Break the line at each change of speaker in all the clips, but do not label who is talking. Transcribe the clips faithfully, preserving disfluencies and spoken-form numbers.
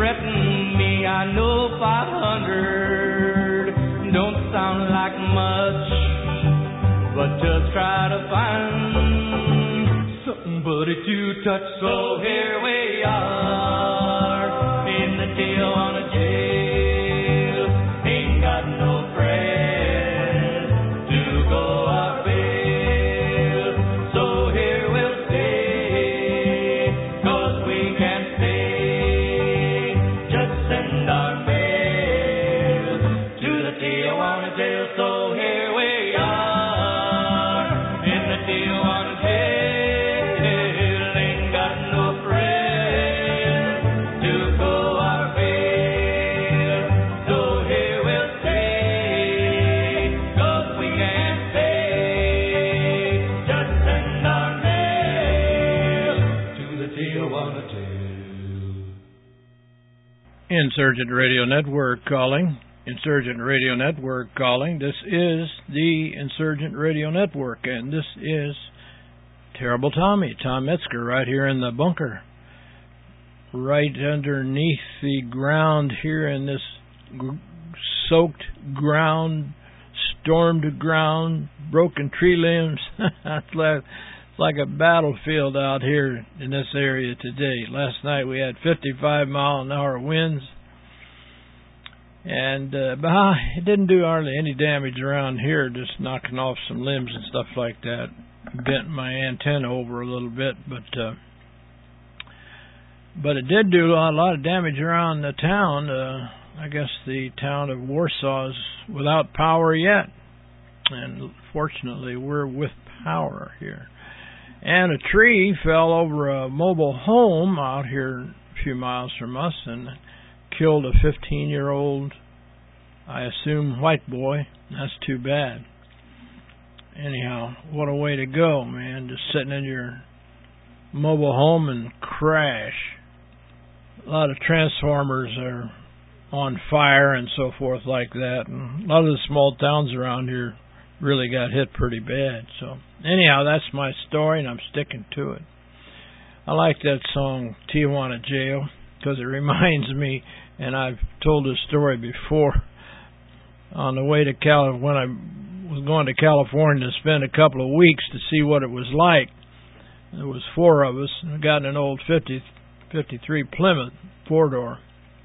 threaten me. I know five hundred don't sound like much, but just try to find somebody to touch. So here we are in the Tijuana jail. Ain't got no friends to go our bail. So here we'll stay, 'cause we can't stay. Just send our mail to the Tijuana jail. So here we are in the Tijuana jail. Ain't got no friends to go our bail. So here we'll stay, 'cause we can't stay. Just send our mail to the Tijuana jail.
Insurgent Radio Network calling. Insurgent Radio Network calling. This is the Insurgent Radio Network, and this is Terrible Tommy, Tom Metzger, right here in the bunker, right underneath the ground here in this g- soaked ground, stormed ground, broken tree limbs. It's like, it's like a battlefield out here in this area today. Last night we had fifty-five mile an hour winds. And uh, bah, it didn't do hardly any damage around here, just knocking off some limbs and stuff like that. Bent my antenna over a little bit, but uh, but it did do a lot of damage around the town. Uh, I guess the town of Warsaw is without power yet, and fortunately we're with power here. And a tree fell over a mobile home out here a few miles from us and killed a fifteen-year-old, I assume, white boy. That's too bad. Anyhow, what a way to go, man. Just sitting in your mobile home and crash. A lot of transformers are on fire and so forth like that. And a lot of the small towns around here really got hit pretty bad. So anyhow, that's my story, and I'm sticking to it. I like that song, Tijuana Jail, because it reminds me, and I've told this story before, on the way to Cal when I was going to California to spend a couple of weeks to see what it was like. There was four of us, and we got in an old fifty, fifty-three Plymouth four-door.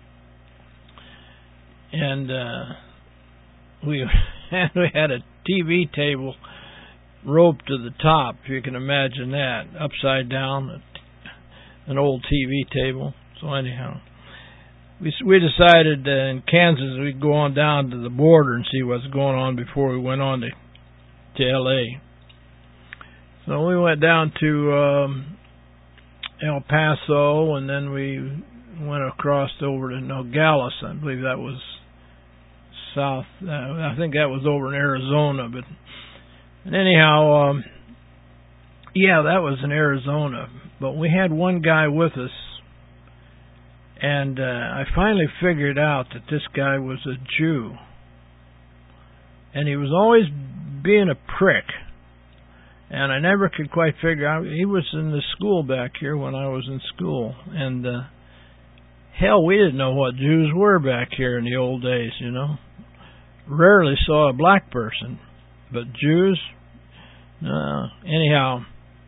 And uh, we, we had a T V table roped to the top, if you can imagine that, upside down, an old T V table. So anyhow, we we decided uh, in Kansas we'd go on down to the border and see what's going on before we went on to to L A. So we went down to um, El Paso, and then we went across over to Nogales. I believe that was south. Uh, I think that was over in Arizona. But and anyhow, um, yeah, that was in Arizona. But we had one guy with us. And uh, I finally figured out that this guy was a Jew. And he was always being a prick. And I never could quite figure out. He was in the school back here when I was in school. And uh, hell, we didn't know what Jews were back here in the old days, you know. Rarely saw a black person. But Jews? No. Anyhow,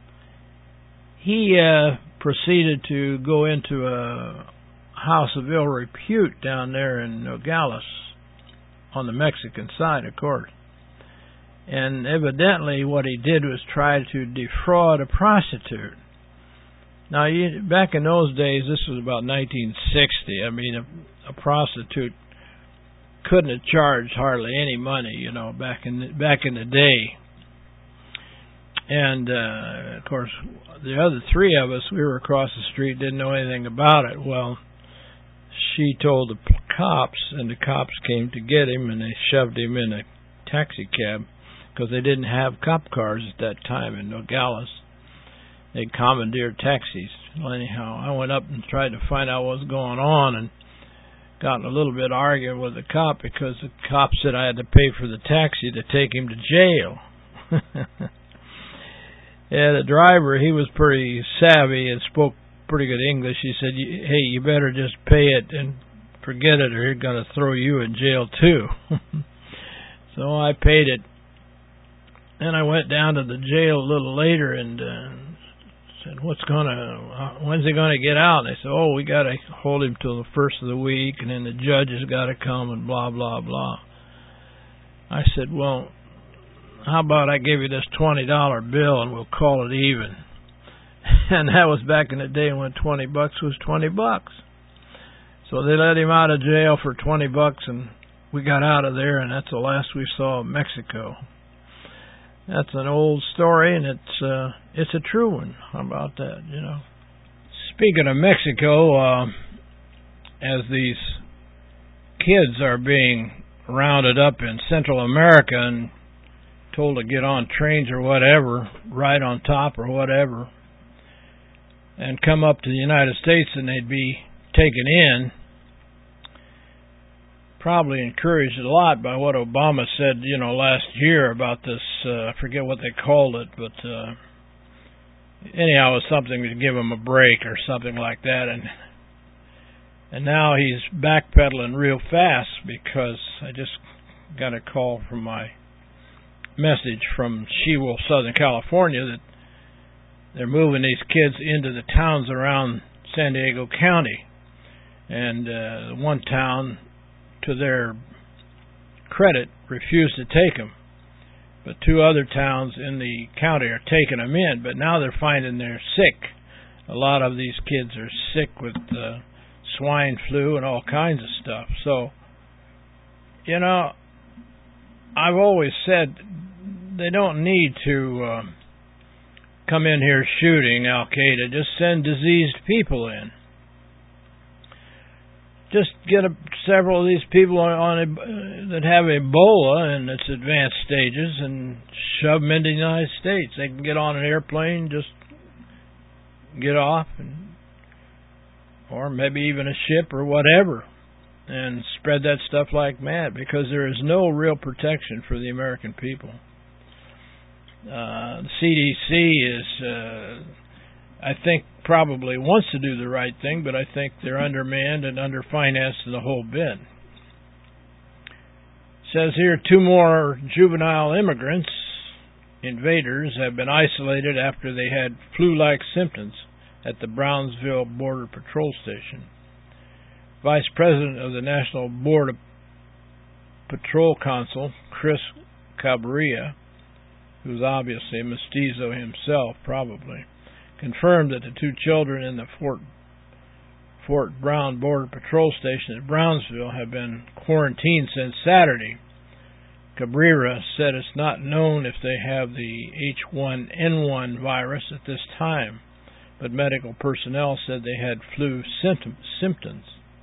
he uh, proceeded to go into a house of ill repute down there in Nogales, on the Mexican side, of course. And evidently what he did was try to defraud a prostitute. Now, you, back in those days, this was about nineteen sixty. I mean, a, a prostitute couldn't have charged hardly any money, you know, back in the, back in the day. And, uh, of course, the other three of us, we were across the street, didn't know anything about it. Well, she told the cops, and the cops came to get him, and they shoved him in a taxi cab, because they didn't have cop cars at that time in Nogales. They commandeered taxis. Well, anyhow, I went up and tried to find out what was going on, and got in a little bit arguing with the cop, because the cop said I had to pay for the taxi to take him to jail. Yeah, the driver, he was pretty savvy and spoke pretty good English. He said, hey, you better just pay it and forget it, or he's going to throw you in jail too. So I paid it. And I went down to the jail a little later and uh, said, what's going to, when's he going to get out? And they said, oh, we got to hold him till the first of the week, and then the judge has got to come and blah, blah, blah. I said, well, how about I give you this twenty dollar bill and we'll call it even? And that was back in the day when twenty bucks was twenty bucks. So they let him out of jail for twenty bucks, and we got out of there, and that's the last we saw of Mexico. That's an old story, and it's uh, it's a true one. How about that, you know? Speaking of Mexico, uh, as these kids are being rounded up in Central America and told to get on trains or whatever, ride on top or whatever, and come up to the United States and they'd be taken in, probably encouraged a lot by what Obama said, you know, last year about this, uh, I forget what they called it, but uh, anyhow, it was something to give him a break or something like that, and and now he's backpedaling real fast because I just got a call from my message from She-Wolf, Southern California, that they're moving these kids into the towns around San Diego County. And uh, one town, to their credit, refused to take them. But two other towns in the county are taking them in. But now they're finding they're sick. A lot of these kids are sick with uh, swine flu and all kinds of stuff. So, you know, I've always said they don't need to uh, come in here shooting Al-Qaeda. Just send diseased people in. Just get a, several of these people on, on a, that have Ebola in its advanced stages and shove them into the United States. They can get on an airplane, just get off, and, or maybe even a ship or whatever, and spread that stuff like mad, because there is no real protection for the American people. Uh, the C D C is, uh, I think, probably wants to do the right thing, but I think they're undermanned and underfinanced the whole bit. It says here, two more juvenile immigrants, invaders, have been isolated after they had flu-like symptoms at the Brownsville Border Patrol Station. Vice President of the National Border Patrol Council, Chris Cabrera, who's obviously a mestizo himself, probably, confirmed that the two children in the Fort Fort Brown Border Patrol Station at Brownsville have been quarantined since Saturday. Cabrera said it's not known if they have the H one N one virus at this time, but medical personnel said they had flu symptom, symptoms.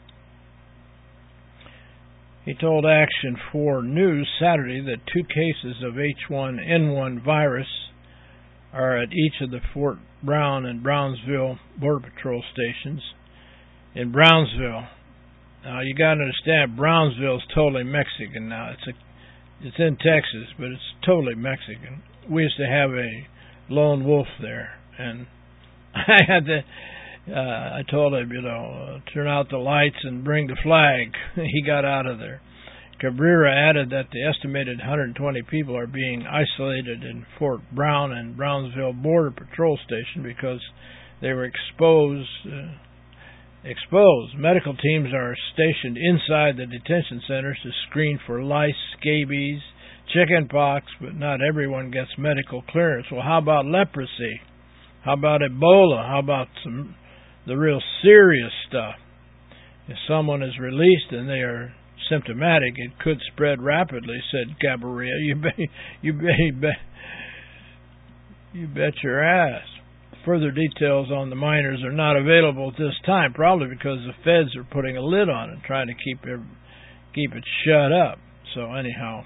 He told Action four News Saturday that two cases of H one N one virus are at each of the Fort Brown and Brownsville Border Patrol stations. In Brownsville, now you got to understand, Brownsville is totally Mexican now. It's a, it's in Texas, but it's totally Mexican. We used to have a lone wolf there, and I had to. Uh, I told him, you know, uh, turn out the lights and bring the flag. He got out of there. Cabrera added that the estimated one hundred twenty people are being isolated in Fort Brown and Brownsville Border Patrol Station because they were exposed. Uh, exposed. Medical teams are stationed inside the detention centers to screen for lice, scabies, chickenpox, but not everyone gets medical clearance. Well, how about leprosy? How about Ebola? How about some the real serious stuff? If someone is released and they are symptomatic, it could spread rapidly, said Cabrera. You bet, you bet, you bet, you bet your ass. Further details on the miners are not available at this time, probably because the feds are putting a lid on it, trying to keep it, keep it shut up. So anyhow,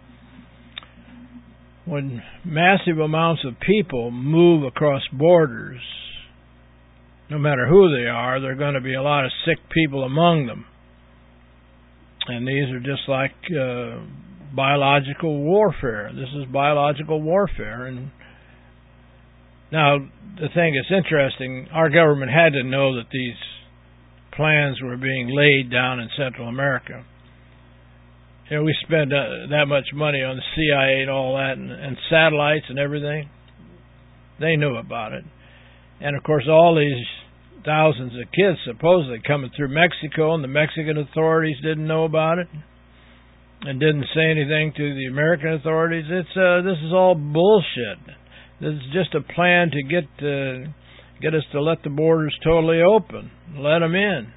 when massive amounts of people move across borders, no matter who they are, there are going to be a lot of sick people among them. And these are just like uh, biological warfare. This is biological warfare. And Now, the thing is interesting, our government had to know that these plans were being laid down in Central America. You know, we spend uh, that much money on the C I A and all that, and, and satellites and everything. They knew about it. And, of course, all these thousands of kids supposedly coming through Mexico, and the Mexican authorities didn't know about it and didn't say anything to the American authorities. It's uh, this is all bullshit. This is just a plan to get uh, get us to let the borders totally open, let them in.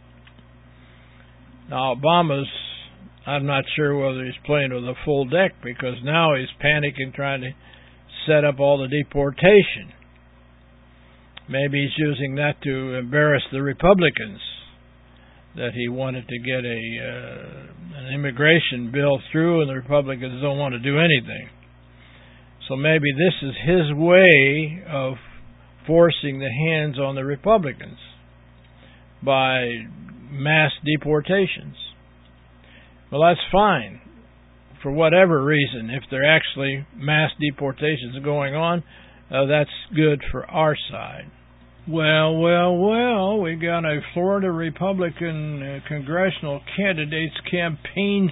Now, Obama's, I'm not sure whether he's playing with a full deck, because now he's panicking, trying to set up all the deportation. Maybe he's using that to embarrass the Republicans, that he wanted to get a uh, an immigration bill through, and the Republicans don't want to do anything. So maybe this is his way of forcing the hands on the Republicans by mass deportations. Well, that's fine. For whatever reason, if there are actually mass deportations going on, uh, that's good for our side. Well, well, well, we got a Florida Republican uh, congressional candidate's campaign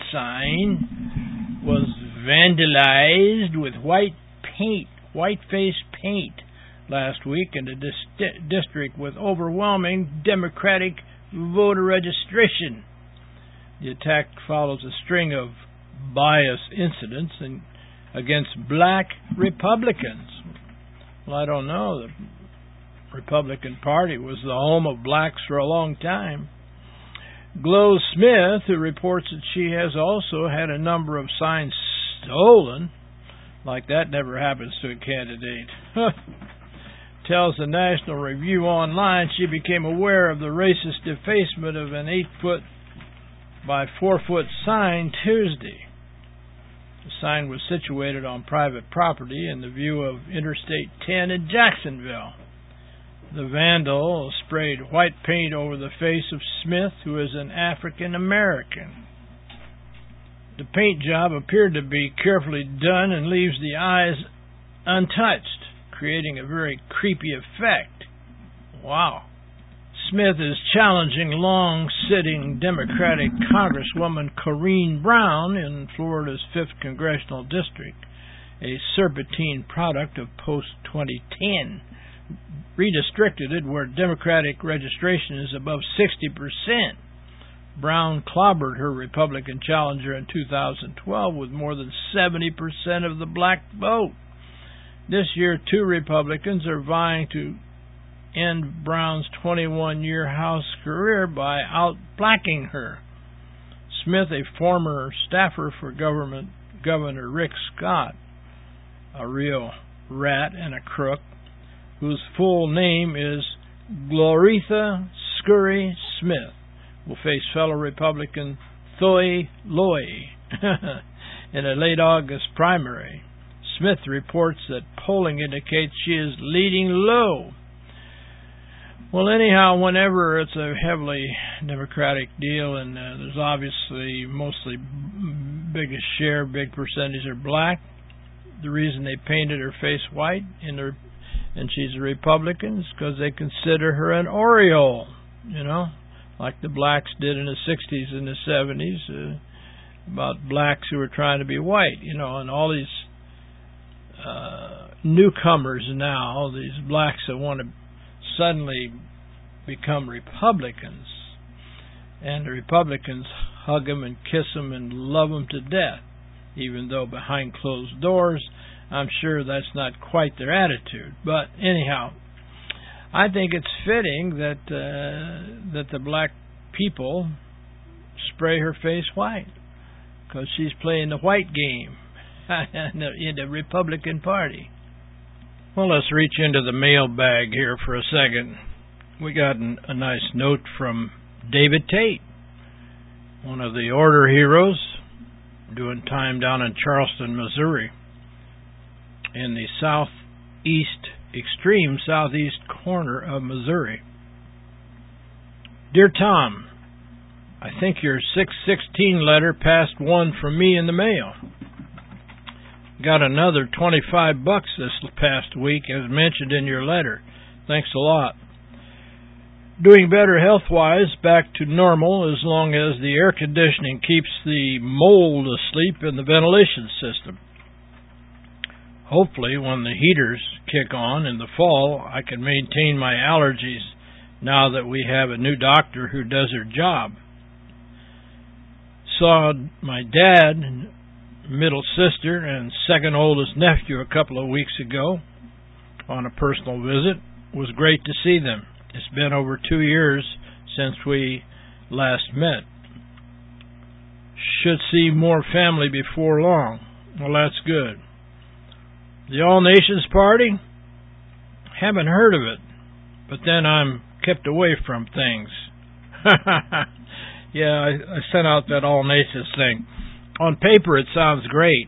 sign was vandalized with white paint, white face paint, last week in a dis- district with overwhelming Democratic voter registration. The attack follows a string of bias incidents in, against black Republicans. Well, I don't know. The Republican Party was the home of blacks for a long time. Glo Smith, who reports that she has also had a number of signs stolen, like that never happens to a candidate, tells the National Review Online she became aware of the racist defacement of an eight-foot by four-foot sign Tuesday. The sign was situated on private property in the view of Interstate ten in Jacksonville. The vandal sprayed white paint over the face of Smith, who is an African American. The paint job appeared to be carefully done and leaves the eyes untouched, creating a very creepy effect. Wow. Smith is challenging long-sitting Democratic Congresswoman Corrine Brown in Florida's fifth Congressional District, a serpentine product of post twenty ten. Redistricted where Democratic registration is above sixty percent. Brown clobbered her Republican challenger in two thousand twelve with more than seventy percent of the black vote. This year, two Republicans are vying to end Brown's twenty-one-year House career by out-blacking her. Smith, a former staffer for government Governor Rick Scott, a real rat and a crook, whose full name is Gloretha Scurry Smith, will face fellow Republican Thoy Loy in a late August primary. Smith reports that polling indicates she is leading low. Well, anyhow, whenever it's a heavily Democratic deal, and uh, there's obviously mostly biggest share, big percentage are black, the reason they painted her face white in her and she's a Republican because they consider her an Oriole, you know, like the blacks did in the sixties and the seventies uh, about blacks who were trying to be white, you know, and all these uh, newcomers now, these blacks that want to suddenly become Republicans, and the Republicans hug them and kiss them and love them to death, even though behind closed doors I'm sure that's not quite their attitude. But anyhow, I think it's fitting that uh, that the black people spray her face white, because she's playing the white game in, the, in the Republican Party. Well, let's reach into the mailbag here for a second. We got an, a nice note from David Tate, one of the Order heroes, doing time down in Charleston, Missouri, in the southeast, extreme southeast corner of Missouri. Dear Tom, I think your six sixteen letter passed one from me in the mail. got another twenty-five bucks this past week, as mentioned in your letter. Thanks a lot. Doing better health-wise, back to normal as long as the air conditioning keeps the mold asleep in the ventilation system. Hopefully, when the heaters kick on in the fall, I can maintain my allergies now that we have a new doctor who does her job. Saw my dad, middle sister, and second oldest nephew a couple of weeks ago on a personal visit. It was great to see them. It's been over two years since we last met. Should see more family before long. Well, that's good. The All Nations Party? Haven't heard of it, but then I'm kept away from things. Yeah, I, I sent out that All Nations thing. On paper, it sounds great,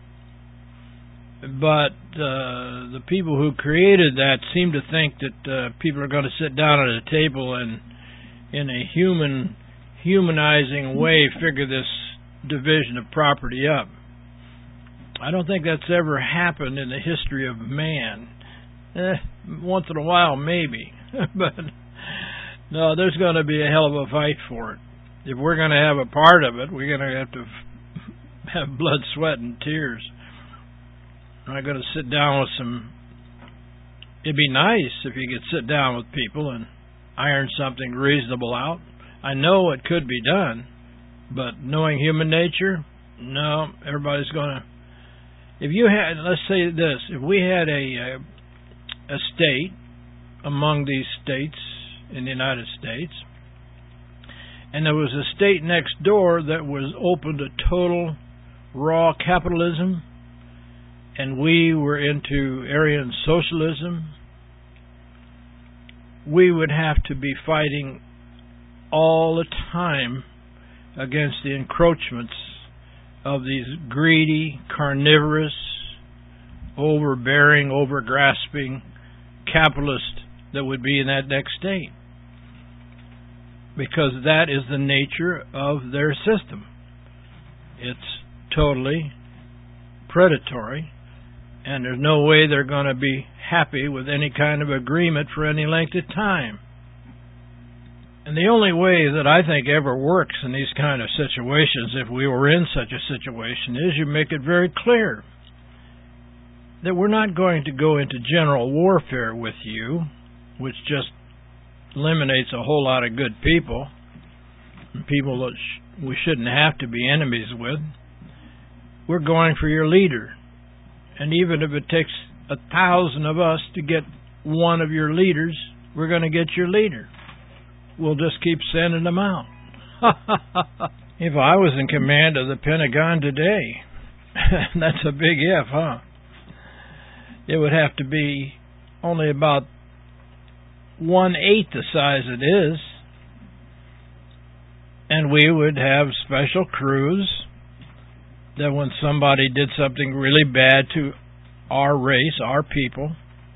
but uh, the people who created that seem to think that uh, people are going to sit down at a table and, in a human, humanizing way, figure this division of property up. I don't think that's ever happened in the history of man. Eh, once in a while, maybe. But no, there's going to be a hell of a fight for it. If we're going to have a part of it, we're going to have to have blood, sweat, and tears. I'm going to sit down with some... It'd be nice if you could sit down with people and iron something reasonable out. I know it could be done, but knowing human nature, no, everybody's going to... If you had, let's say this, if we had a, a, a state among these states in the United States, and there was a state next door that was open to total raw capitalism, and we were into Aryan socialism, we would have to be fighting all the time against the encroachments of these greedy, carnivorous, overbearing, overgrasping capitalists that would be in that next state. Because that is the nature of their system. It's totally predatory, and there's no way they're going to be happy with any kind of agreement for any length of time. And the only way that I think ever works in these kind of situations, if we were in such a situation, is you make it very clear that we're not going to go into general warfare with you, which just eliminates a whole lot of good people, and people that sh- we shouldn't have to be enemies with. We're going for your leader. And even if it takes a thousand of us to get one of your leaders, we're going to get your leader. We'll just keep sending them out. If I was in command of the Pentagon today, that's a big if, huh? It would have to be only about one-eighth the size it is, and we would have special crews that when somebody did something really bad to our race, our people,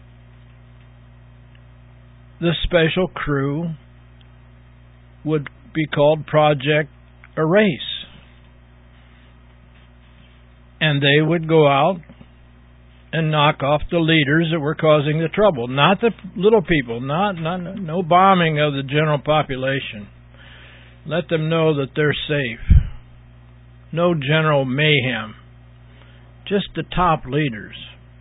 the special crew would be called Project Erase. And they would go out and knock off the leaders that were causing the trouble. Not the little people, not, not no bombing of the general population. Let them know that they're safe. No general mayhem. Just the top leaders.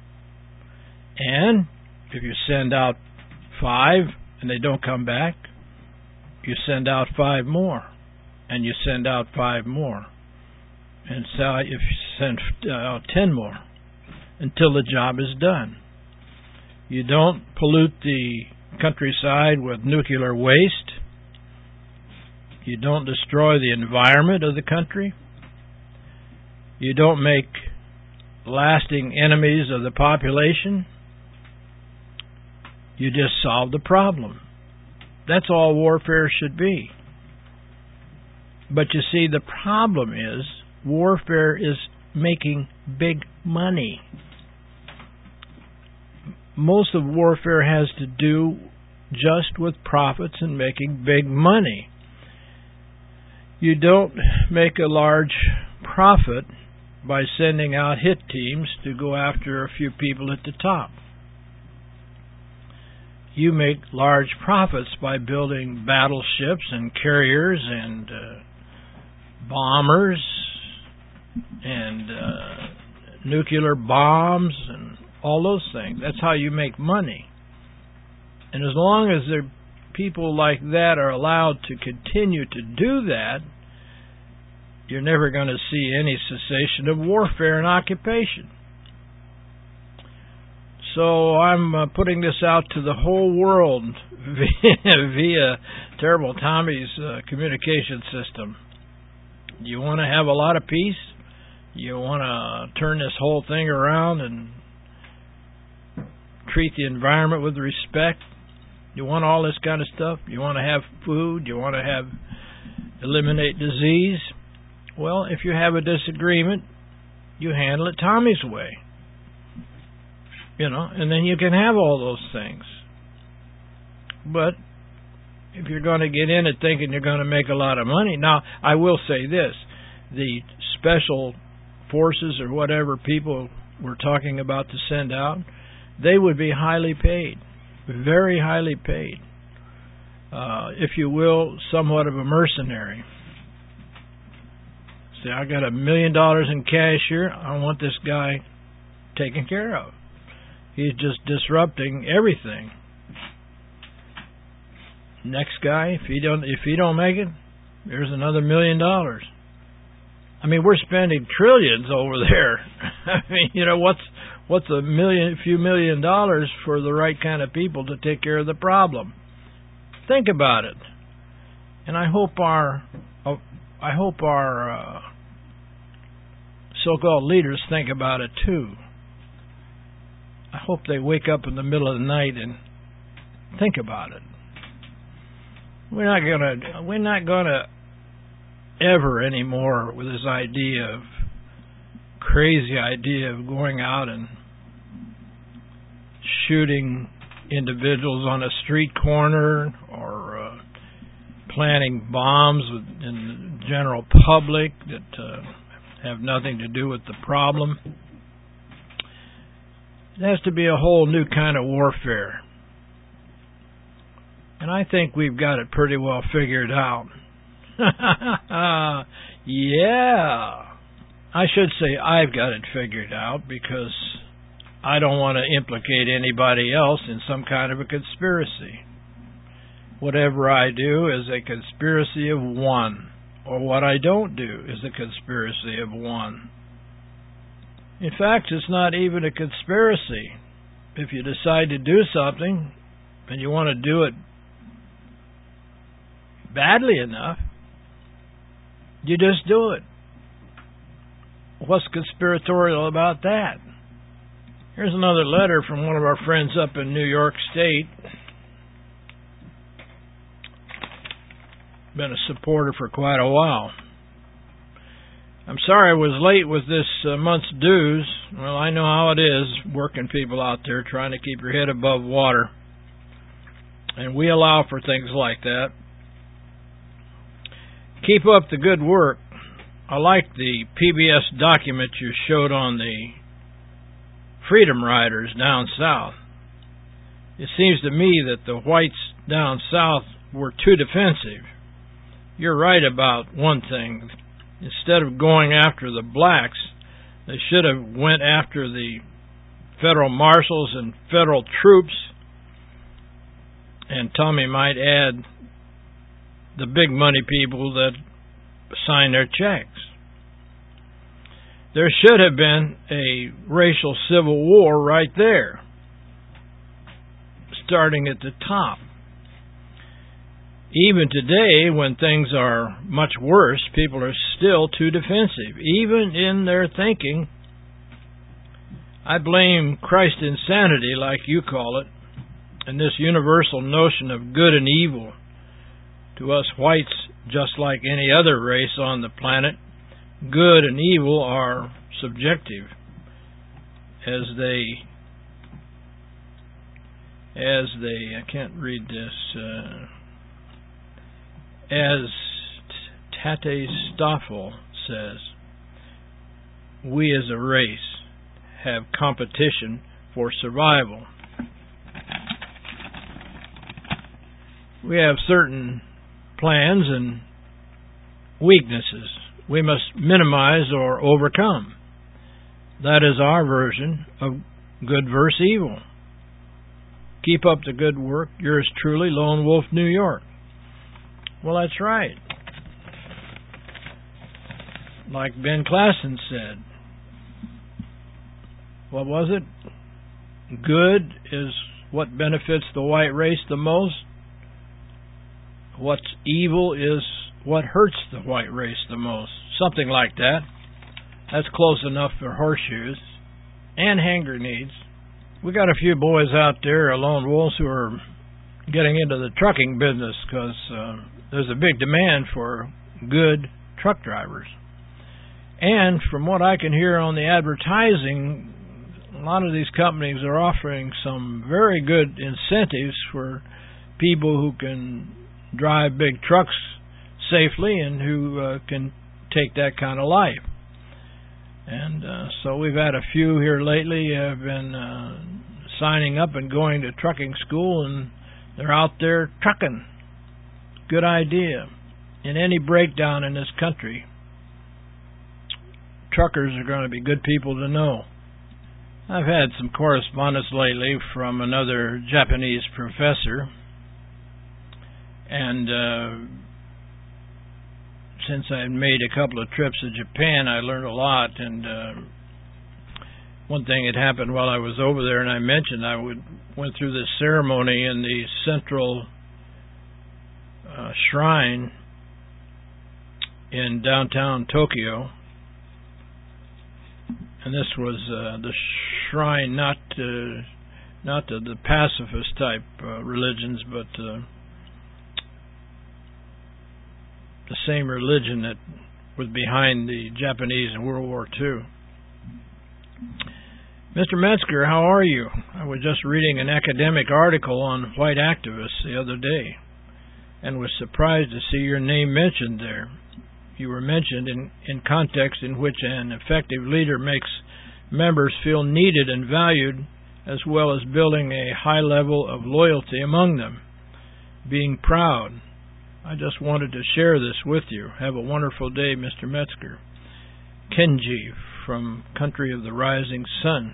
And if you send out five and they don't come back, you send out five more, and you send out five more, and so if you send out ten more, until the job is done. You don't pollute the countryside with nuclear waste. You don't destroy the environment of the country. You don't make lasting enemies of the population. You just solve the problem. That's all warfare should be. But you see, the problem is warfare is making big money. Most of warfare has to do just with profits and making big money. You don't make a large profit by sending out hit teams to go after a few people at the top. You make large profits by building battleships and carriers and uh, bombers and uh, nuclear bombs and all those things. That's how you make money. And as long as there people like that are allowed to continue to do that, you're never going to see any cessation of warfare and occupation. So I'm uh, putting this out to the whole world via, via Terrible Tommy's uh, communication system. You want to have a lot of peace? You want to turn this whole thing around and treat the environment with respect? You want all this kind of stuff? You want to have food? You want to have eliminate disease? Well, if you have a disagreement, you handle it Tommy's way. You know, and then you can have all those things. But if you're going to get in it thinking you're going to make a lot of money, now, I will say this, the special forces or whatever people we're talking about to send out, they would be highly paid, very highly paid. Uh, if you will, somewhat of a mercenary. Say, I got a million dollars in cash here, I want this guy taken care of. He's just disrupting everything. Next guy, if he don't if he don't make it, there's another million dollars. I mean, we're spending trillions over there. I mean, you know, what's what's a million, few million dollars for the right kind of people to take care of the problem? Think about it. And I hope our uh, I hope our uh, so-called leaders think about it too. I hope they wake up in the middle of the night and think about it. We're not gonna we're not gonna ever anymore with this idea of crazy idea of going out and shooting individuals on a street corner or uh, planting bombs in the general public that uh, have nothing to do with the problem. It has to be a whole new kind of warfare. And I think we've got it pretty well figured out. Yeah. I should say I've got it figured out because I don't want to implicate anybody else in some kind of a conspiracy. Whatever I do is a conspiracy of one, or what I don't do is a conspiracy of one. In fact, it's not even a conspiracy. If you decide to do something and you want to do it badly enough, you just do it. What's conspiratorial about that? Here's another letter from one of our friends up in New York State. Been a supporter for quite a while. I'm sorry I was late with this uh, month's dues. Well, I know how it is, working people out there trying to keep your head above water. And we allow for things like that. Keep up the good work. I like the P B S document you showed on the Freedom Riders down south. It seems to me that the whites down south were too defensive. You're right about one thing. Instead of going after the blacks, they should have went after the federal marshals and federal troops, and Tommy might add the big money people that sign their checks. There should have been a racial civil war right there, starting at the top. Even today, when things are much worse, people are still too defensive, even in their thinking. I blame Christ insanity, like you call it, and this universal notion of good and evil. To us whites, just like any other race on the planet, good and evil are subjective, as they, as they, I can't read this, uh, as Tate Stoffel says, we as a race have competition for survival. We have certain plans and weaknesses we must minimize or overcome. That is our version of good versus evil. Keep up the good work. Yours truly, Lone Wolf, New York. Well, that's right. Like Ben Klassen said, what was it? Good is what benefits the white race the most. What's evil is what hurts the white race the most. Something like that. That's close enough for horseshoes and hand grenades. We got a few boys out there, lone wolves, who are getting into the trucking business because uh, there's a big demand for good truck drivers. And from what I can hear on the advertising, a lot of these companies are offering some very good incentives for people who can drive big trucks safely and who uh, can take that kind of life. And uh, so we've had a few here lately have been uh, signing up and going to trucking school, and they're out there trucking. Good idea. In any breakdown in this country, truckers are going to be good people to know. I've had some correspondence lately from another Japanese professor, and uh, since I made a couple of trips to Japan, I learned a lot. And uh, one thing had happened while I was over there, and I mentioned I would went through this ceremony in the central uh, shrine in downtown Tokyo. And this was uh, the shrine, not uh, not the, the pacifist type uh, religions, but uh, the same religion that was behind the Japanese in World War Two. Mister Metzger, how are you? I was just reading an academic article on white activists the other day and was surprised to see your name mentioned there. You were mentioned in, in context in which an effective leader makes members feel needed and valued, as well as building a high level of loyalty among them, being proud. I just wanted to share this with you. Have a wonderful day, Mister Metzger. Kenji from Country of the Rising Sun.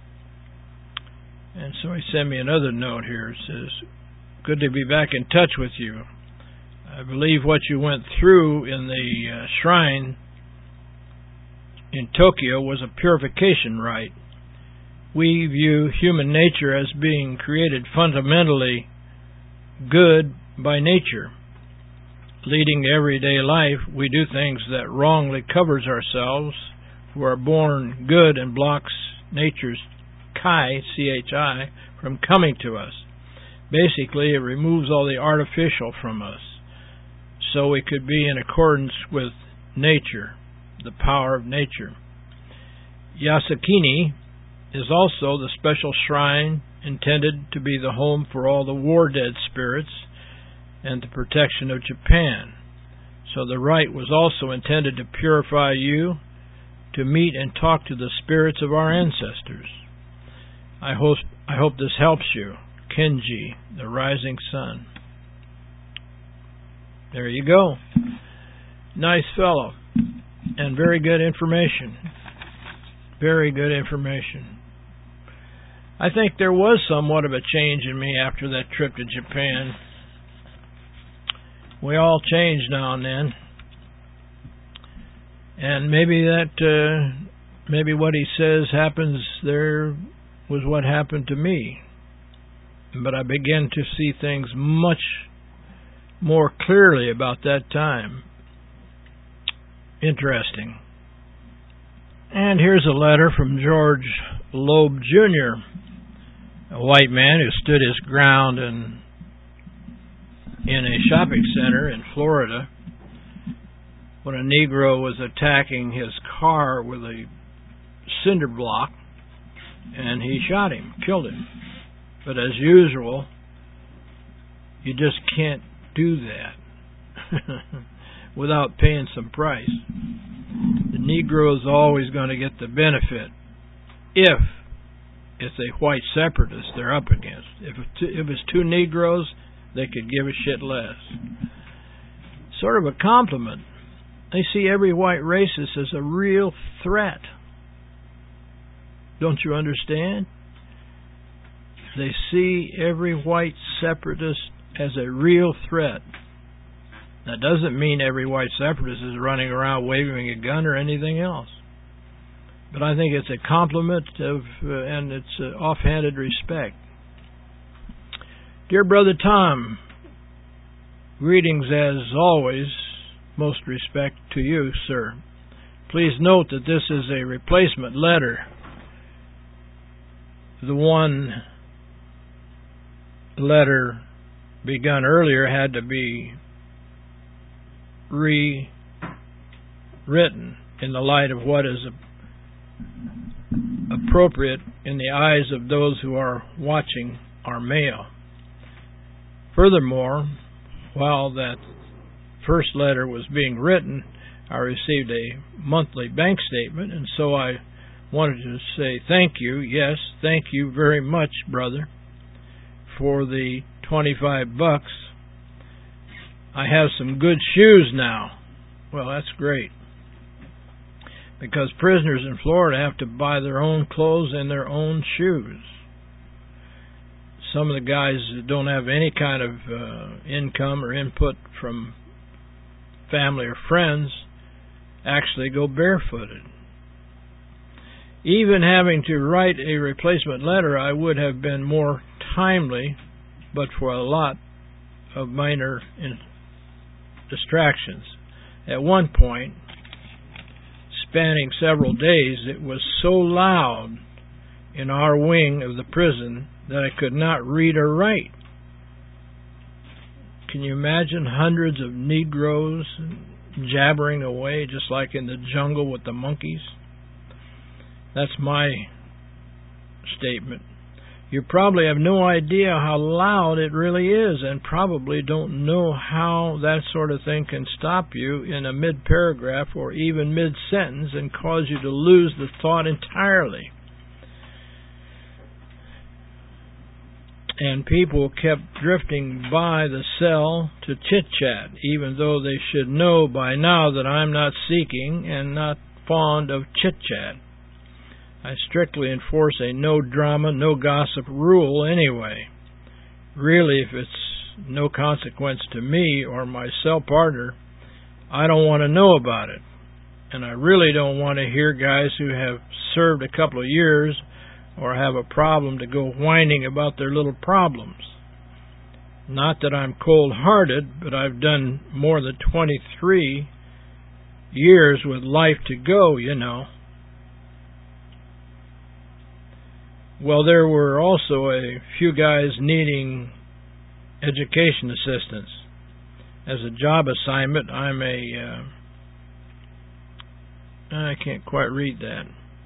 And so he sent me another note here. It says, good to be back in touch with you. I believe what you went through in the uh, shrine in Tokyo was a purification rite. We view human nature as being created fundamentally good by nature. Leading to everyday life, we do things that wrongly covers ourselves, who are born good and blocks nature's chi, C H I, from coming to us. Basically, it removes all the artificial from us, so we could be in accordance with nature, the power of nature. Yasukuni is also the special shrine intended to be the home for all the war-dead spirits and the protection of Japan. So the rite was also intended to purify you, to meet and talk to the spirits of our ancestors. I hope, I hope this helps you. Kenji, the Rising Sun. There you go. Nice fellow. And very good information. Very good information. I think there was somewhat of a change in me after that trip to Japan. We all change now and then. And maybe that, uh, maybe what he says happens there was what happened to me. But I began to see things much more clearly about that time. Interesting. And here's a letter from George Loeb Junior, a white man who stood his ground in, in a shopping center in Florida when a Negro was attacking his car with a cinder block, and he shot him, killed him. But as usual, you just can't do that without paying some price. The Negro's always going to get the benefit if it's a white separatist they're up against. If if it's two Negroes, they could give a shit less. Sort of a compliment. They see every white racist as a real threat. Don't you understand? They see every white separatist as a real threat. That doesn't mean every white separatist is running around waving a gun or anything else. But I think it's a compliment of, uh, and it's uh, offhanded respect. Dear Brother Tom, greetings as always. Most respect to you, sir. Please note that this is a replacement letter. The one letter begun earlier had to be rewritten in the light of what is appropriate in the eyes of those who are watching our mail. Furthermore, while that first letter was being written, I received a monthly bank statement, and so I wanted to say thank you, yes, thank you very much, brother, for the twenty-five bucks. I have some good shoes now. Well, that's great. Because prisoners in Florida have to buy their own clothes and their own shoes. Some of the guys that don't have any kind of uh, income or input from family or friends actually go barefooted. Even having to write a replacement letter, I would have been more timely, but for a lot of minor distractions. At one point, spanning several days, it was so loud in our wing of the prison that I could not read or write. Can you imagine hundreds of Negroes jabbering away just like in the jungle with the monkeys? That's my statement. You probably have no idea how loud it really is, and probably don't know how that sort of thing can stop you in a mid-paragraph or even mid-sentence and cause you to lose the thought entirely. And people kept drifting by the cell to chit-chat, even though they should know by now that I'm not seeking and not fond of chit-chat. I strictly enforce a no drama, no gossip rule anyway. Really, if it's no consequence to me or my cell partner, I don't want to know about it. And I really don't want to hear guys who have served a couple of years or have a problem to go whining about their little problems. Not that I'm cold-hearted, but I've done more than twenty-three years with life to go, you know. Well, there were also a few guys needing education assistance. As a job assignment, I'm a... Uh, I can't quite read that.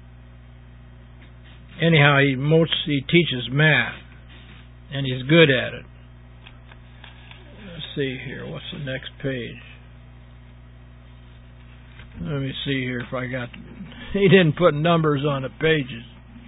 Anyhow, he, most, he teaches math, and he's good at it. Let's see here. What's the next page? Let me see here if I got... He didn't put numbers on the pages.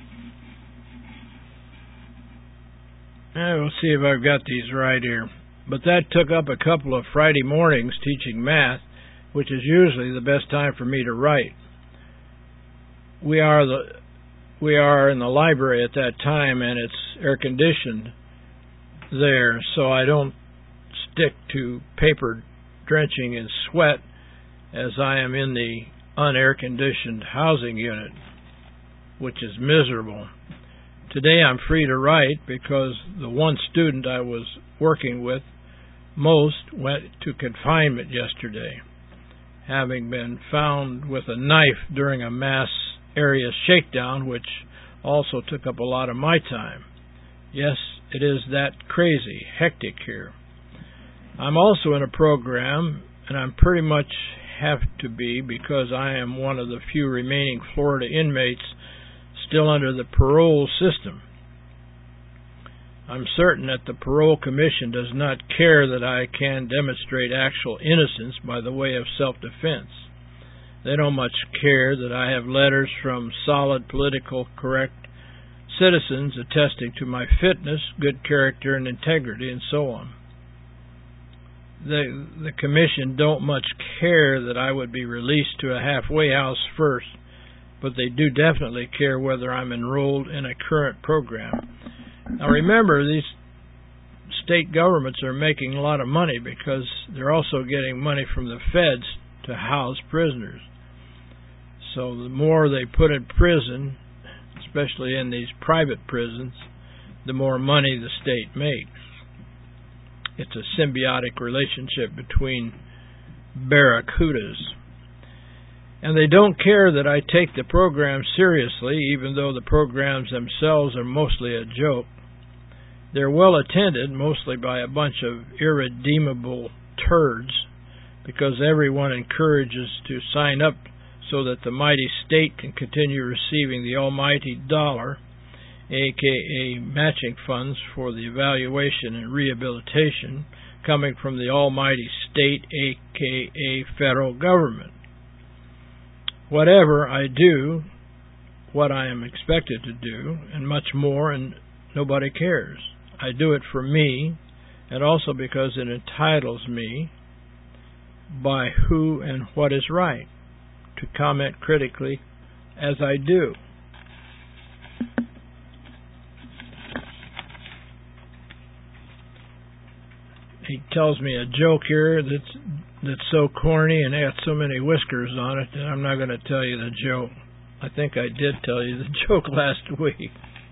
We'll see if I've got these right here. But that took up a couple of Friday mornings teaching math, which is usually the best time for me to write. We are the we are in the library at that time, and it's air conditioned there, so I don't stick to paper drenching in sweat as I am in the unair conditioned housing unit, which is miserable. Today I'm free to write because the one student I was working with most went to confinement yesterday, having been found with a knife during a mass area shakedown, which also took up a lot of my time. Yes, it is that crazy, hectic here. I'm also in a program, and I'm pretty much have to be because I am one of the few remaining Florida inmates still under the parole system. I'm certain that the Parole Commission does not care that I can demonstrate actual innocence by the way of self-defense. They don't much care that I have letters from solid, political, correct citizens attesting to my fitness, good character, and integrity, and so on. The, the Commission don't much care that I would be released to a halfway house first, but they do definitely care whether I'm enrolled in a current program. Now remember, these state governments are making a lot of money because they're also getting money from the feds to house prisoners. So the more they put in prison, especially in these private prisons, the more money the state makes. It's a symbiotic relationship between barracudas. And they don't care that I take the program seriously, even though the programs themselves are mostly a joke. They're well attended, mostly by a bunch of irredeemable turds, because everyone encourages to sign up so that the mighty state can continue receiving the almighty dollar, aka matching funds for the evaluation and rehabilitation, coming from the almighty state, aka federal government. Whatever I do, what I am expected to do, and much more, and nobody cares. I do it for me, and also because it entitles me by who and what is right to comment critically as I do. He tells me a joke here that's that's so corny and has so many whiskers on it that I'm not going to tell you the joke. I think I did tell you the joke last week.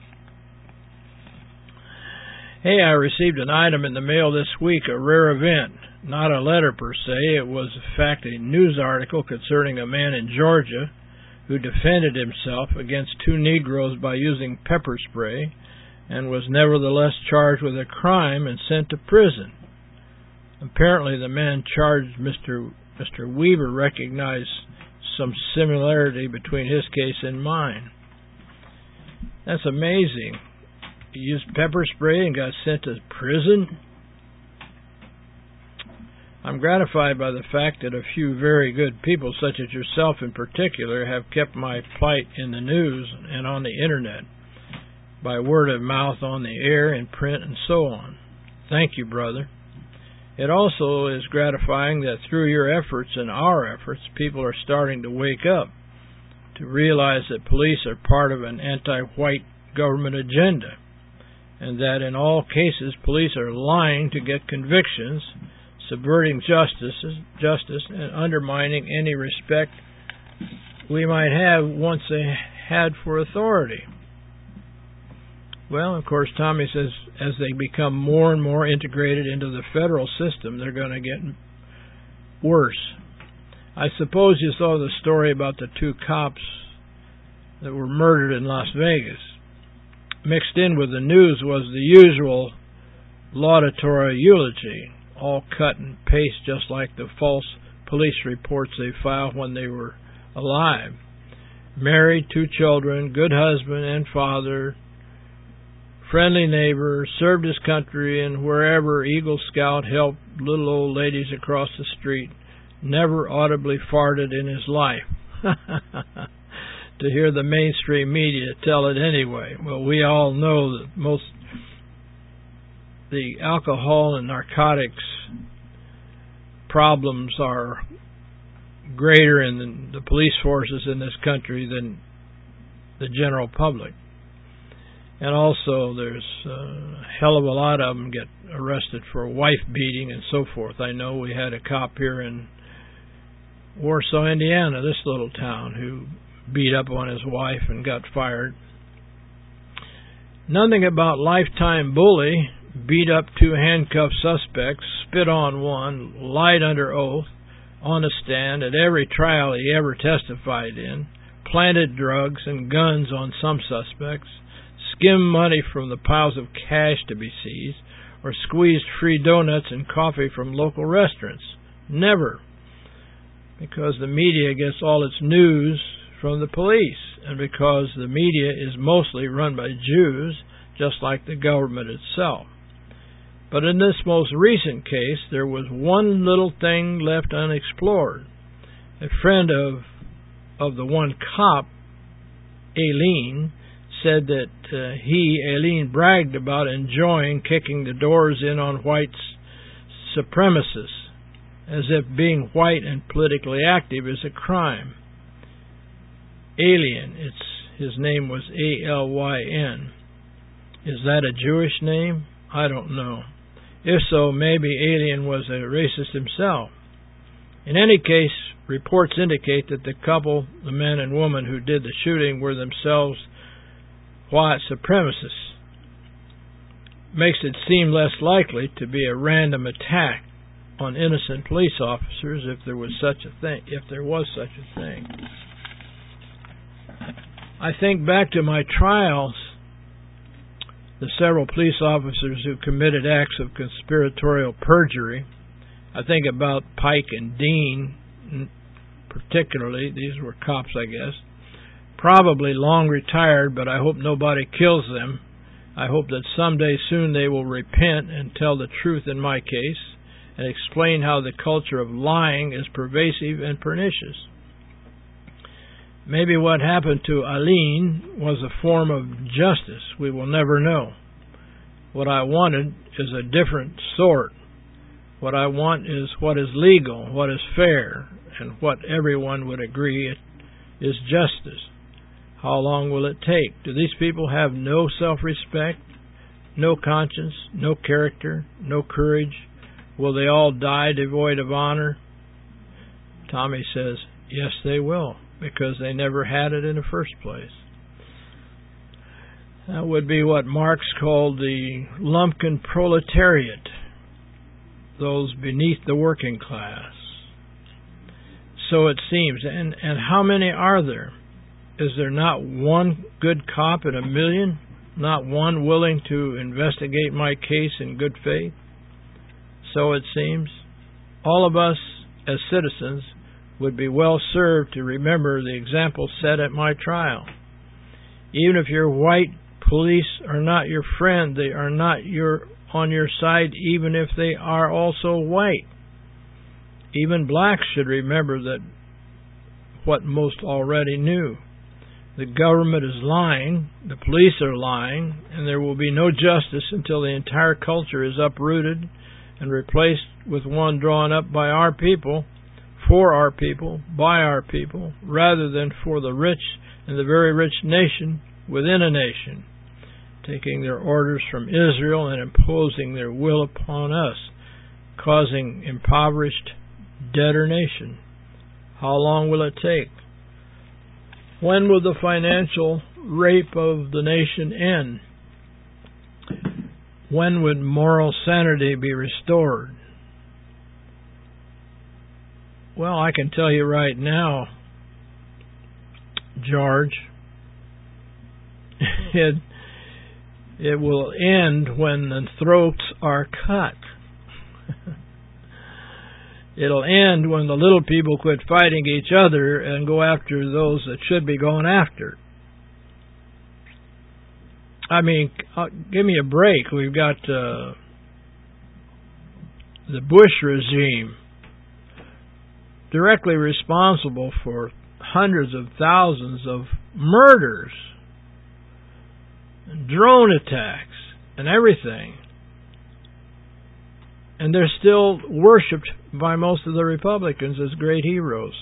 Hey, I received an item in the mail this week, a rare event. Not a letter per se, it was in fact a news article concerning a man in Georgia who defended himself against two Negroes by using pepper spray and was nevertheless charged with a crime and sent to prison. Apparently the man charged, Mister Mister Weaver, recognized some similarity between his case and mine. That's amazing. He used pepper spray and got sent to prison? I'm gratified by the fact that a few very good people, such as yourself in particular, have kept my plight in the news and on the internet, by word of mouth, on the air, in print, and so on. Thank you, brother. It also is gratifying that through your efforts and our efforts, people are starting to wake up, to realize that police are part of an anti-white government agenda, and that in all cases police are lying to get convictions, subverting justice, justice and undermining any respect we might have once they had for authority. Well, of course, Tommy says as they become more and more integrated into the federal system, they're going to get worse. I suppose you saw the story about the two cops that were murdered in Las Vegas. Mixed in with the news was the usual laudatory eulogy, all cut and paste just like the false police reports they filed when they were alive. Married, two children, good husband and father, friendly neighbor, served his country, and wherever Eagle Scout helped little old ladies across the street, never audibly farted in his life. To hear the mainstream media tell it anyway. Well, we all know that most the alcohol and narcotics problems are greater in the police forces in this country than the general public. And also there's a hell of a lot of them get arrested for wife beating and so forth. I know we had a cop here in Warsaw, Indiana, this little town, who beat up on his wife and got fired. Nothing about lifetime bully, beat up two handcuffed suspects, spit on one, lied under oath, on a stand at every trial he ever testified in, planted drugs and guns on some suspects, skimmed money from the piles of cash to be seized, or squeezed free donuts and coffee from local restaurants. Never. Because the media gets all its news from the police, and because the media is mostly run by Jews, just like the government itself. But in this most recent case, there was one little thing left unexplored. A friend of of the one cop, Aileen, said that uh, he, Aileen, bragged about enjoying kicking the doors in on white supremacists, as if being white and politically active is a crime. Alien, it's, his name was A L Y N. Is that a Jewish name? I don't know. If so, maybe Alien was a racist himself. In any case, reports indicate that the couple, the man and woman who did the shooting, were themselves white supremacists. Makes it seem less likely to be a random attack on innocent police officers if there was such a thing. If there was such a thing, I think back to my trials, the several police officers who committed acts of conspiratorial perjury. I think about Pike and Dean, particularly. These were cops, I guess. Probably long retired, but I hope nobody kills them. I hope that someday soon they will repent and tell the truth in my case and explain how the culture of lying is pervasive and pernicious. Maybe what happened to Aileen was a form of justice. We will never know. What I wanted is a different sort. What I want is what is legal, what is fair, and what everyone would agree is justice. How long will it take? Do these people have no self-respect, no conscience, no character, no courage? Will they all die devoid of honor? Tommy says, yes, they will, because they never had it in the first place. That would be what Marx called the Lumpkin proletariat, those beneath the working class. So it seems. And, and how many are there? Is there not one good cop in a million? Not one willing to investigate my case in good faith? So it seems. All of us as citizens would be well served to remember the example set at my trial. Even if your white police are not your friend, they are not your on your side, even if they are also white. Even blacks should remember that what most already knew. The government is lying, the police are lying, and there will be no justice until the entire culture is uprooted and replaced with one drawn up by our people, for our people, by our people, rather than for the rich and the very rich nation within a nation, taking their orders from Israel and imposing their will upon us, causing impoverished, debtor nation. How long will it take? When will the financial rape of the nation end? When would moral sanity be restored? Well, I can tell you right now, George, it, it will end when the throats are cut. It'll end when the little people quit fighting each other and go after those that should be going after. I mean, uh, give me a break. We've got uh, the Bush regime directly responsible for hundreds of thousands of murders, and drone attacks, and everything. And they're still worshipped by most of the Republicans as great heroes.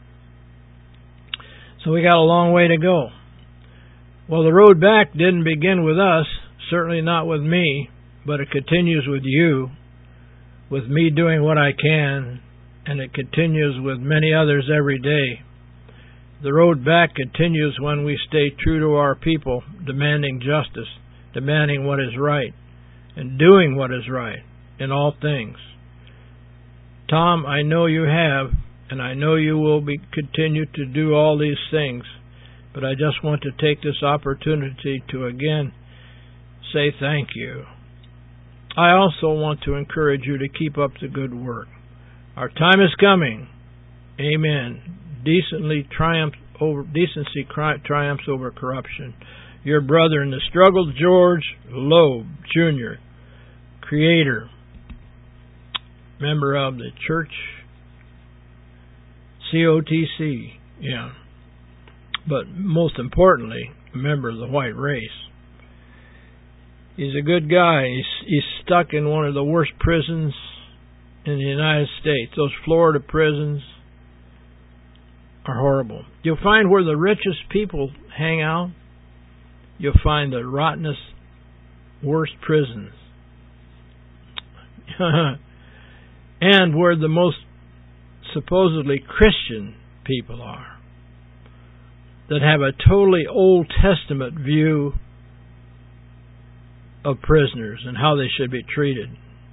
So we got a long way to go. Well, the road back didn't begin with us, certainly not with me, but it continues with you, with me doing what I can, and it continues with many others every day. The road back continues when we stay true to our people, demanding justice, demanding what is right, and doing what is right in all things. Tom, I know you have, and I know you will be continue to do all these things, but I just want to take this opportunity to again say thank you. I also want to encourage you to keep up the good work. Our time is coming. Amen. Decently triumph over decency triumphs over corruption. Your brother in the struggle, George Loeb, Junior, creator, member of the church, C O T C, yeah, but most importantly, a member of the white race. He's a good guy. He's, he's stuck in one of the worst prisons in the United States. Those Florida prisons are horrible. You'll find where the richest people hang out, you'll find the rottenest, worst prisons. And where the most supposedly Christian people are, that have a totally Old Testament view of prisoners and how they should be treated.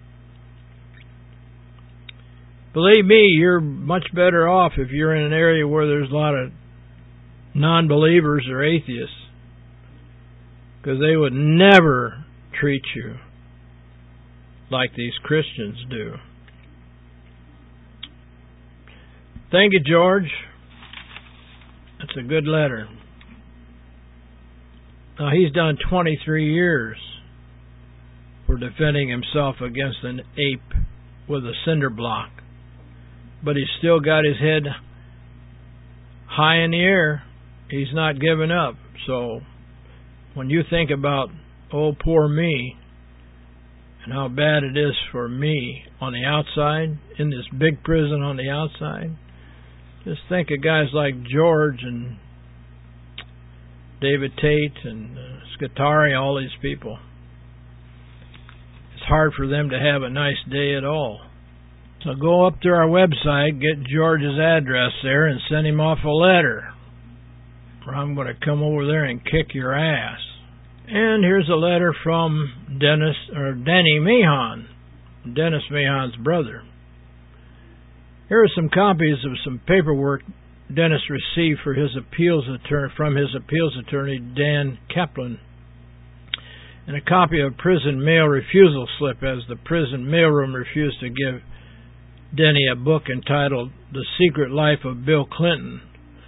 Believe me, you're much better off if you're in an area where there's a lot of non-believers or atheists, because they would never treat you like these Christians do. Thank you, George. That's a good letter. Now, he's done twenty-three years for defending himself against an ape with a cinder block. But he's still got his head high in the air. He's not giving up. So when you think about, oh, poor me, and how bad it is for me on the outside, in this big prison on the outside, just think of guys like George and David Tate and uh, Scutari, all these people. It's hard for them to have a nice day at all. So go up to our website, get George's address there, and send him off a letter, or I'm going to come over there and kick your ass. And here's a letter from Dennis or Danny Meehan, Dennis Meehan's brother. Here are some copies of some paperwork Dennis received for his appeals attorney from his appeals attorney Dan Kaplan, and a copy of prison mail refusal slip, as the prison mailroom refused to give Denny a book entitled The Secret Life of Bill Clinton.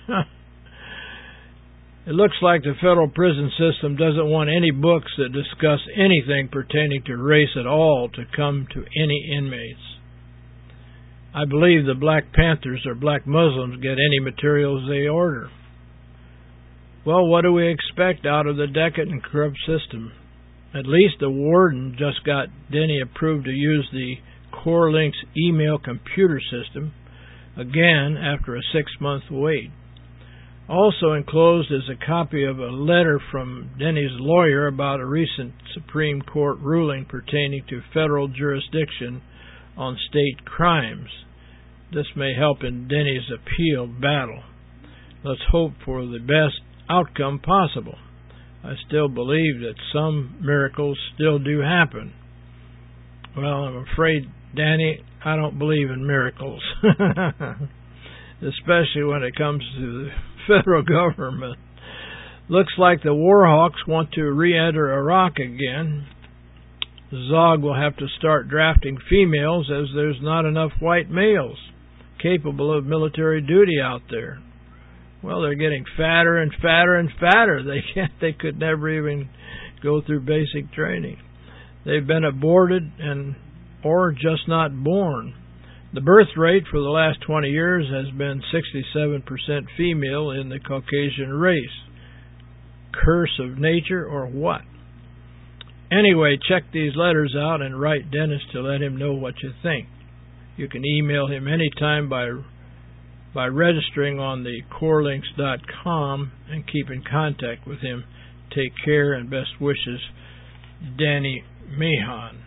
It looks like the federal prison system doesn't want any books that discuss anything pertaining to race at all to come to any inmates. I believe the Black Panthers or Black Muslims get any materials they order. Well, what do we expect out of the decadent and corrupt system? At least the warden just got Denny approved to use the CoreLinks email computer system, again after a six-month wait. Also enclosed is a copy of a letter from Denny's lawyer about a recent Supreme Court ruling pertaining to federal jurisdiction on state crimes. This may help in Denny's appeal battle. Let's hope for the best outcome possible. I still believe that some miracles still do happen. Well, I'm afraid, Danny, I don't believe in miracles, especially when it comes to the federal government. Looks like the Warhawks want to re-enter Iraq again. Zog will have to start drafting females, as there's not enough white males capable of military duty out there. Well, they're getting fatter and fatter and fatter. They can't, they could never even go through basic training. They've been aborted and or just not born. The birth rate for the last twenty years has been sixty-seven percent female in the Caucasian race. Curse of nature or what? Anyway, check these letters out and write Dennis to let him know what you think. You can email him anytime by by registering on the core links dot com and keep in contact with him. Take care and best wishes, Danny Meehan.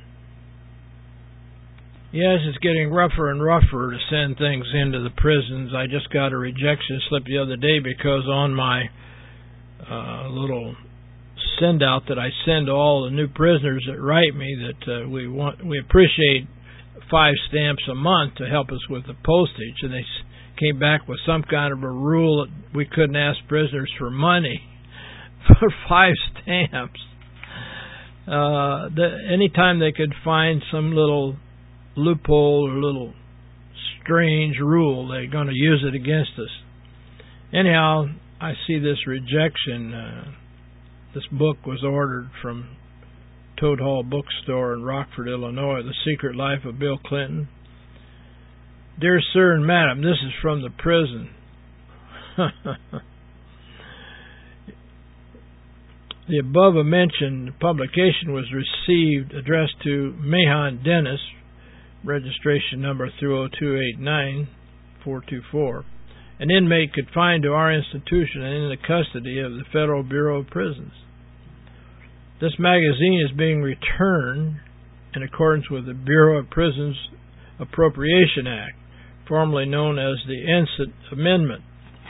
Yes, it's getting rougher and rougher to send things into the prisons. I just got a rejection slip the other day because on my uh, little send out that I send to all the new prisoners that write me that uh, we want we appreciate five stamps a month to help us with the postage, and they came back with some kind of a rule that we couldn't ask prisoners for money for five stamps. Uh, the, anytime they could find some little loophole or little strange rule, they're going to use it against us. Anyhow, I see this rejection. Uh, this book was ordered from Toad Hall Bookstore in Rockford, Illinois, The Secret Life of Bill Clinton. Dear Sir and Madam, this is from the prison. The above-mentioned publication was received addressed to Mahon Dennis, registration number three oh two eight nine four two four, an inmate confined to our institution and in the custody of the Federal Bureau of Prisons. This magazine is being returned in accordance with the Bureau of Prisons Appropriation Act, formerly known as the Ensign Amendment.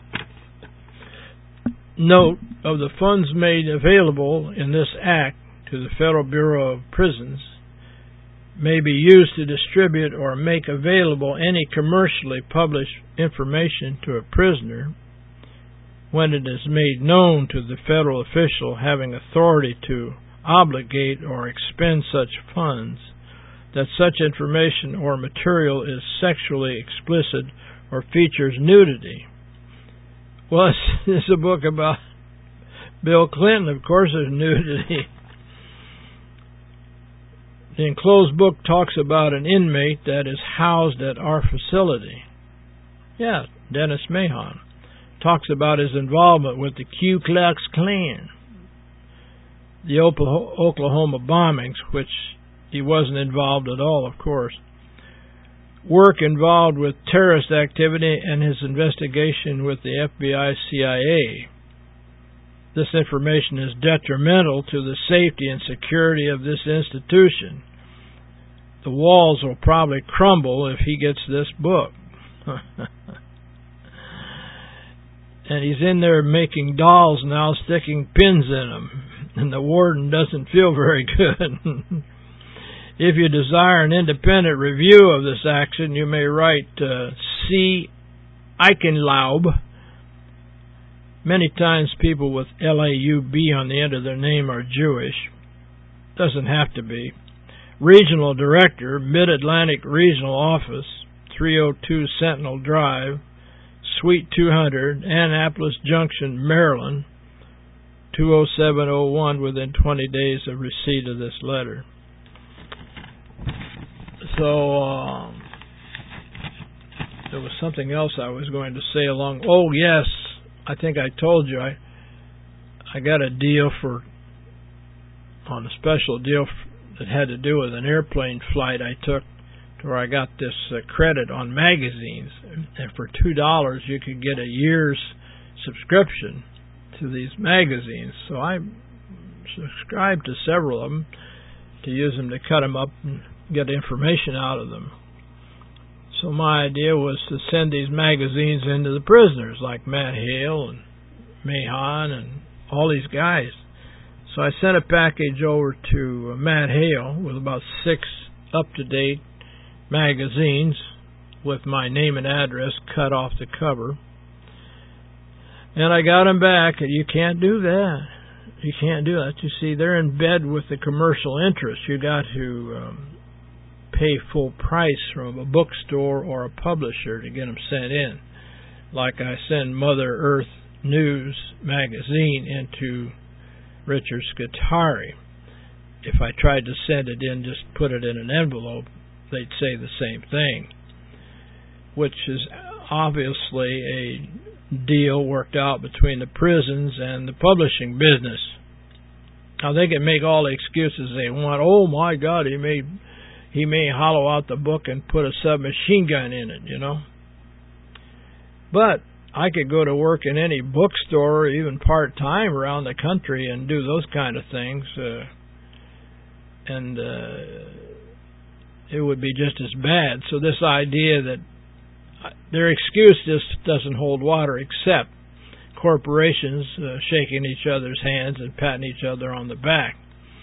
Note of the funds made available in this act to the Federal Bureau of Prisons may be used to distribute or make available any commercially published information to a prisoner when it is made known to the federal official having authority to obligate or expend such funds that such information or material is sexually explicit or features nudity. Well, it's a book about Bill Clinton. Of course there's nudity. The enclosed book talks about an inmate that is housed at our facility. Yeah, Dennis Mahon. Talks about his involvement with the Ku Klux Klan. The Oklahoma bombings, which he wasn't involved at all, of course. Work involved with terrorist activity and his investigation with the F B I C I A. This information is detrimental to the safety and security of this institution. The walls will probably crumble if he gets this book. And he's in there making dolls now, sticking pins in them. And the warden doesn't feel very good. If you desire an independent review of this action, you may write uh, C. Eichenlaub. Many times people with L A U B on the end of their name are Jewish. Doesn't have to be. Regional Director, Mid-Atlantic Regional Office, three oh two Sentinel Drive, Suite two hundred, Annapolis Junction, Maryland, two oh seven oh one, within twenty days of receipt of this letter. So, um, there was something else I was going to say along. Oh, yes, I think I told you I I got a deal for, on a special deal that had to do with an airplane flight I took to where I got this uh, credit on magazines. And for two dollars you could get a year's subscription to these magazines. So I subscribed to several of them to use them to cut them up and get information out of them. So my idea was to send these magazines into the prisoners, like Matt Hale and Mahon and all these guys. So I sent a package over to Matt Hale with about six up-to-date magazines with my name and address cut off the cover. And I got them back, and you can't do that. You can't do that. You see, they're in bed with the commercial interest. You got to um, pay full price from a bookstore or a publisher to get them sent in. Like I send Mother Earth News magazine into Richard Scutari. If I tried to send it in, just put it in an envelope, they'd say the same thing, which is obviously a deal worked out between the prisons and the publishing business. Now they can make all the excuses they want. Oh my God, he may he may hollow out the book and put a submachine gun in it, you know. But I could go to work in any bookstore, even part-time around the country, and do those kind of things, uh, and uh, it would be just as bad. So this idea that their excuse just doesn't hold water, except corporations uh, shaking each other's hands and patting each other on the back.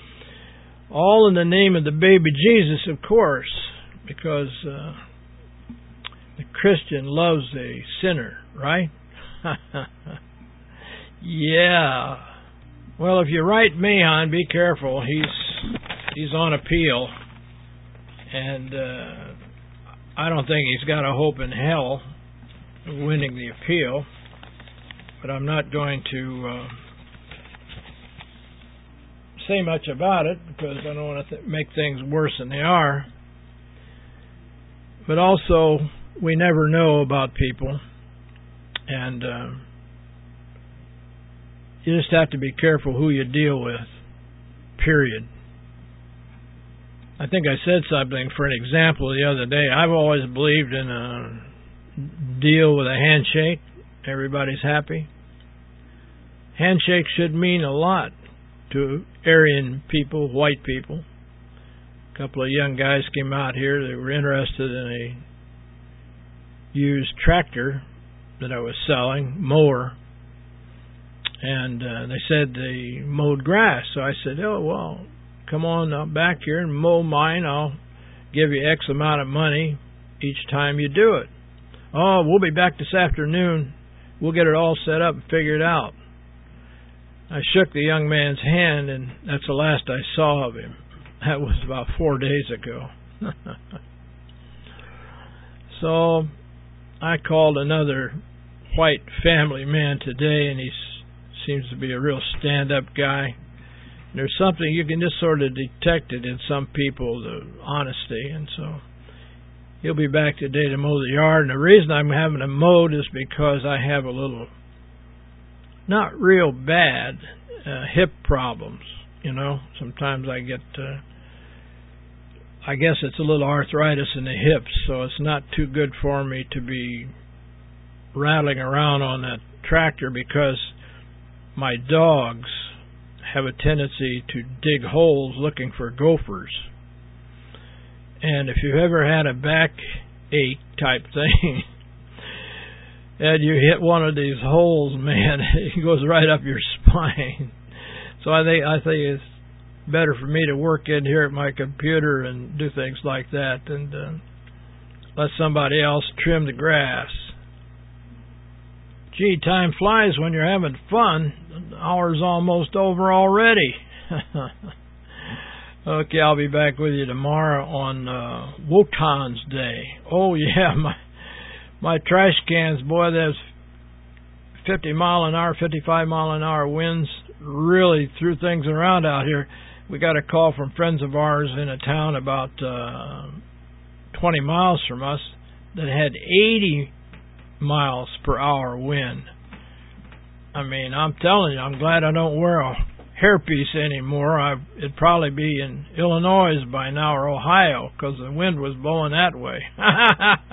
All in the name of the baby Jesus, of course, because uh, the Christian loves a sinner, right? Yeah. Well, if you write Mahon, be careful. He's he's on appeal, and uh, I don't think he's got a hope in hell of winning the appeal. But I'm not going to uh, say much about it because I don't want to th- make things worse than they are. But also, we never know about people, and uh, you just have to be careful who you deal with, period. I think I said something for an example the other day. I've always believed in a deal with a handshake. Everybody's happy. Handshake should mean a lot to Aryan people, white people. A couple of young guys came out here. They were interested in a used tractor that I was selling, mower. And uh, they said they mowed grass. So I said, oh, well, come on uh, back here and mow mine. I'll give you X amount of money each time you do it. Oh, we'll be back this afternoon. We'll get it all set up and figure it out. I shook the young man's hand, and that's the last I saw of him. That was about four days ago. So I called another white family man today, and he seems to be a real stand-up guy. There's something you can just sort of detect it in some people, the honesty, and so he'll be back today to mow the yard. And the reason I'm having him mowed is because I have a little, not real bad, uh, hip problems. You know, sometimes I get, uh, I guess it's a little arthritis in the hips, so it's not too good for me to be rattling around on that tractor because my dogs have a tendency to dig holes looking for gophers. And if you've ever had a backache type thing and you hit one of these holes, man, it goes right up your spine. So I think I think it's better for me to work in here at my computer and do things like that and uh, let somebody else trim the grass. Gee, time flies when you're having fun. The hour's almost over already. Okay, I'll be back with you tomorrow on uh, Wotan's Day. Oh, yeah, my my trash cans, boy, there's fifty mile an hour, fifty-five mile an hour winds really threw things around out here. We got a call from friends of ours in a town about uh, twenty miles from us that had eighty miles per hour wind. I mean, I'm telling you, I'm glad I don't wear a hairpiece anymore. I, it'd probably be in Illinois by now or Ohio because the wind was blowing that way.